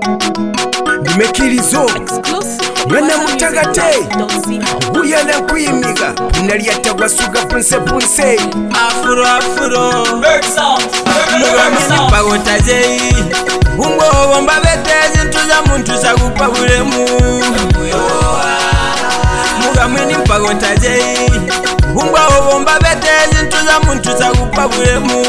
Dimekirizo Mwana mutagate Uyana kuyimiga Naliyatagwa suga punse punse Afro Mugamini pagotaje Ungo womba betezi ntuza muntu sagupa bulemu Mugamini pagotaje Ungo womba betezi ntuza muntu sagupa bulemu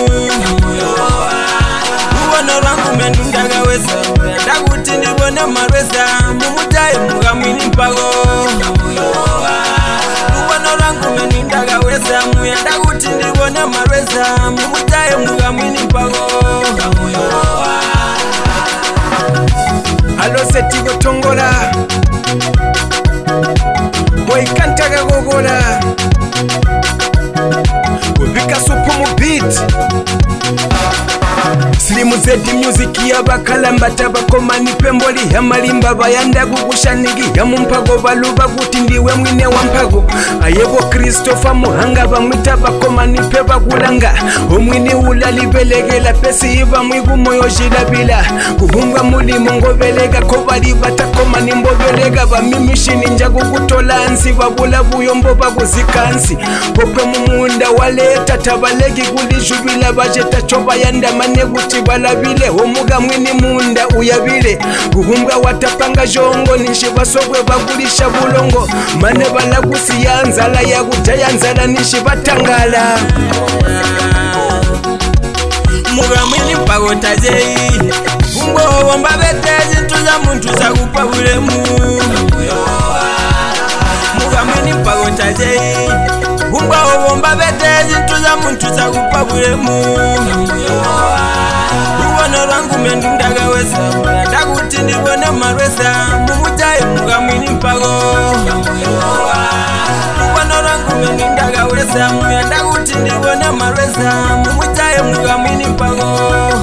Uwono rangu mendundaga wesa Ndaguti ndibone marwesa Mumutaye mugamini pago Uwono rangu mendundaga wesa Ndaguti ndibone marwesa Mumutaye mugamini pago Alo setigo tongola Boikantaga gogola Ubika supu mu beat Slimu zedi music yabakalambata bakomani pemboli ya malimba bayanda gugushanigi ya mumpago baluba guti ndiwe mwine wa mpago ayebo Christopher Muhanga bamwita bakomani pe bagulanga omwini ulalibelegela pesi iba mwigu moyo jilabila kuhunga mulimo ngobelega ko bali batakomani mbobelega bamimishini njagu gutola nsi babula buyombo baguzikansi popwe mumunda waleta tabalegi gulijubila bajeta choba yanda mane guti balabile omuga mwini munda uyabile guhumbwa watapanga jongo nishi basogwe bagulisha bulongo mane balagusi yanzala yagutayanzala nishi batangala muga mwini pagotaje Ungo womba betezi ntuza muntu sagupa bulemu Muga mwini pagotaje Ungo womba betezi ntuza muntu sagupa bulemu Uwono rangu mendundaga wesa Ndaguti ndibone marwesa Mumutaye muga mwini pago Uwono rangu mendundaga wesa Ndaguti ndibone marwesa Mumutaye muga mwini pago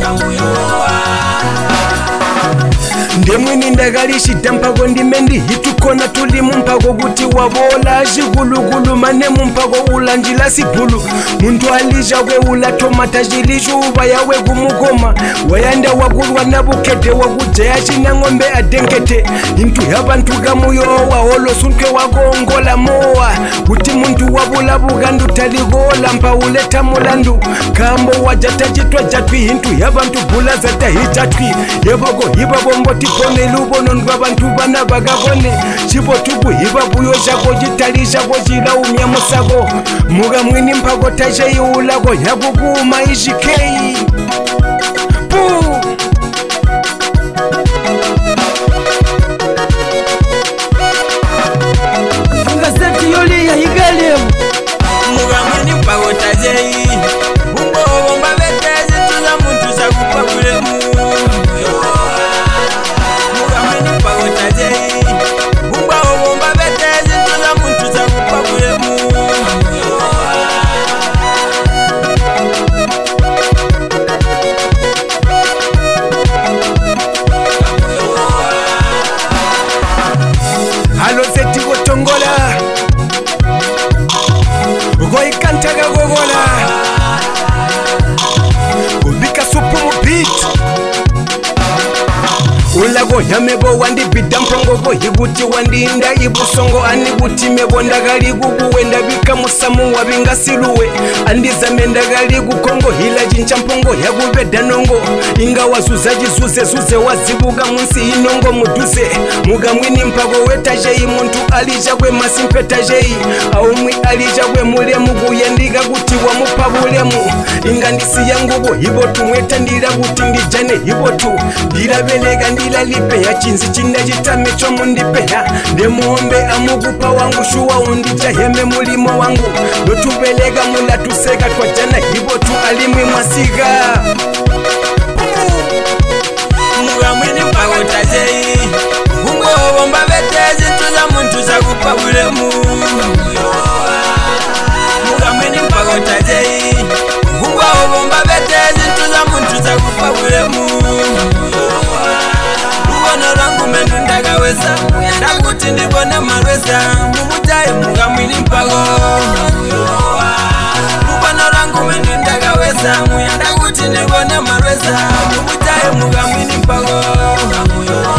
Ndemwini ndagalishita mpago ndimendi hitukona tuli mumpago guti wabola jigulugulu mane mumpago ulanjila sipulu muntu alija we ula tomata jilishu uba yawe gumugoma wayanda wagulwa nabukete wagujaya china ngombe adenkete intu yabantu gamuyowa olo suntwe wagongola mowa uti muntu wabula bugandu taligola mpa uleta mulandu kambo wajata jitwa jatwi intu yabantu bula zata hijatwi yebogo hibabombo tipone lubono ndwabantu bana bagabone chibotubu hibabuyo jako jitalisha ko jilaumya musago muga mwini mpago taje yulago yaguguma ishikei Puu Ngaseti yoli ya higalem Muga mwini mpago taje Ungo womba betezi tuza muntu sagupa bulemu Muga mwini mpago taje Ungo womba betezi tuza muntu sagupa bulemu Alo seti gotongola Goi kantaga gogola Ubika supu mu beat Ulago yamebo wandi bidampongo go higuti wandi inda ibusongo ani buti mebo ndagali gugu wenda bika musamu wabinga siluwe andi zamenda gali gukongo hila jinchampongo yagube danongo inga wazuzaji zuze wazibuga munsi inongo muduze muga mwini mpago wetaje imuntu alijagwe masimpetaje aumwi alijagwe mulemu guyendiga guti wa mupabulemu inga ndisi yangubo hibotu mweta ndira guti ndijane hibotu ndirabelega ndila lipeya chinzi china jitame chomu ndipeya ndemuombe amugupa wangu shuwa undija heme mulimo wangu notubelega mula tuseka kwa jana hibotu alimwi mwasiga Muga mwini mpago taje Ungo womba betezi tuza muntu sagupa bulemu Muga mwini mpago taje Ungo womba betezi tuza muntu sagupa bulemu Uwono rangu mendundaga wesa Ndaguti ndibone marwesa Mumutaye muga mwini mpago Uwono rangu mendundaga wesa Ndaguti ndibone marwesa Mumutaye muga mwini mpago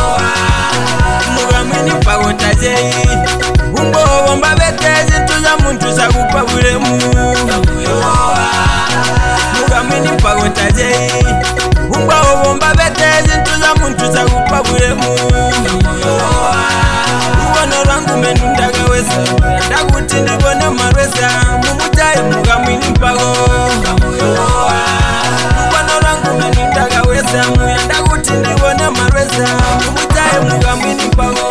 bulemu mugamini mpago taje umba obomba betezi ntuza muntu za kupa bulemu uwana rangu menundaga wesa ndakuti ndibone marwesa mumutaye mugamini mpago uwana rangu menundaga wesa muyanda kuti ndibone marwesa mumutaye mugamini mpago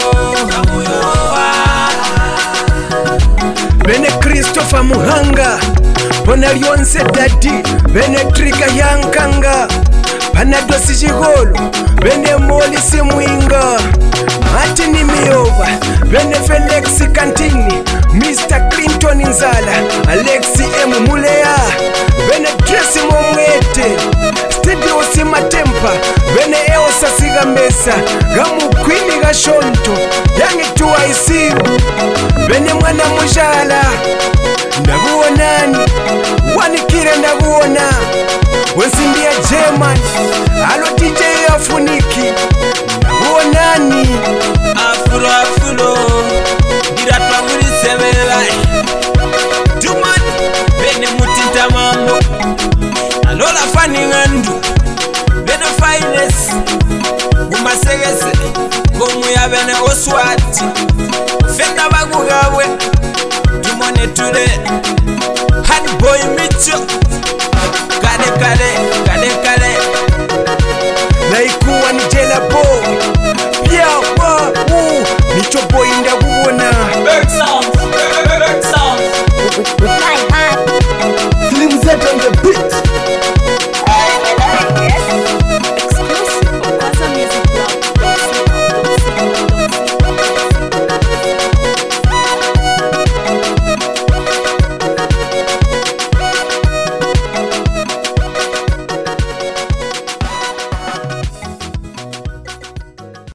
bene Christopher Muhanga bona lyonse dadi bene Trika Yankanga Panadosi Jigolo bene Molisi Mwinga Martin Miyoba bene Felix Kantini Mr. Clinton Nzala Alexi M. Mulea bene Tracy Momwete Studio Simatempa bene Eosa Sigambesa Gamu Queen Gashonto Yangi Tuwaisiru bene Mwana Mujala ndakuonani wanikire ndakuona wensindia German alo DJ Afuniki ndakuonani afulo diratwanguli sebelai tuman bene mutinta mambo alola fani ngandu bene finest umasegese gomuya bene Oswati fenda bagugabwe tumone tule Honey boy Micho kade